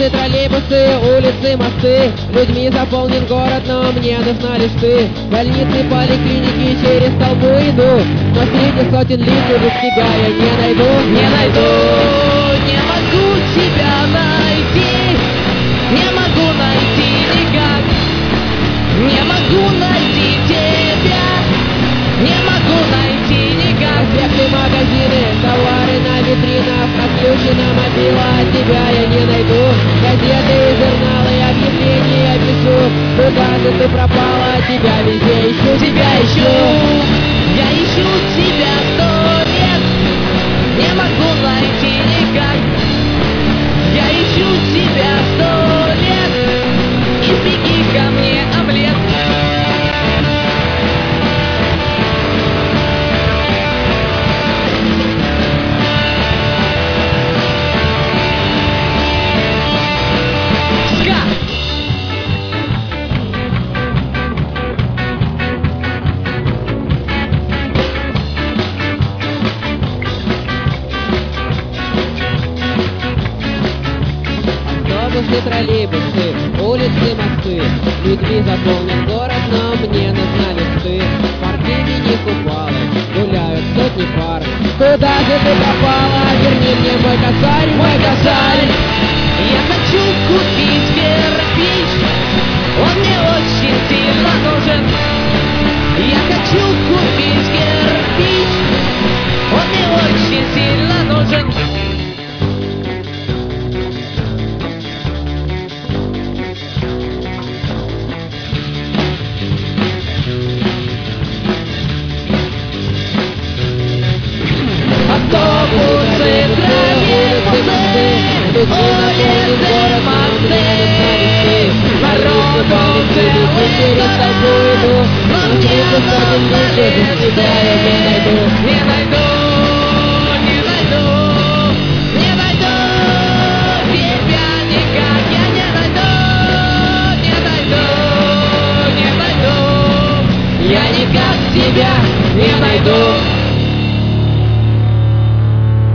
Автобусы, троллейбусы, улицы, мосты. Людьми заполнен город, но мне нужна лишь ты. Больницы, поликлиники, через толпу иду, но среди сотен лиц без тебя я не найду. Не найду, не могу тебя найти. Не могу найти никак. Не могу найти тебя. Не могу найти никак. Проспекты, магазины, товары на витринах, отключена мобила, от тебя я не найду. Газеты, журналы, объявления пишу. Куда же ты пропала, тебя везде ищу, Тебя ищу, я ищу тебя 100 лет. Не могу найти никак. Я ищу тебя 100 лет. Испеки ко мне омлет. Автобусы, троллейбусы, улицы, мосты. Людьми заполнен город, но мне нужна лишь ты. В парке мини-купалы гуляют сотни пар. Куда же ты пропала? Верни мне мой косарь, мой косарь. Я хочу купить кирпич. Он мне очень сильно нужен. Я хочу купить кирпич. Он мне очень сильно нужен. Автобусы, троллейбусы, улицы, мосты. Народу целый дом, но мне нужно лишь тебя я не найду. Не найду, не найду, не найду тебя никак. Я не найду, не найду, не найду. Я никак тебя не найду.